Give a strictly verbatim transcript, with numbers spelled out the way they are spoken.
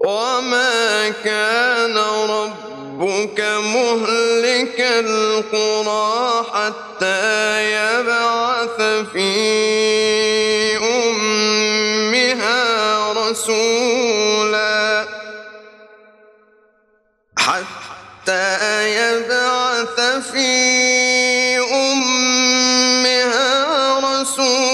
وما كان ربك مهلك القرى حتى يبعث في أمها رسولا حتى يبعث في أمها رسولا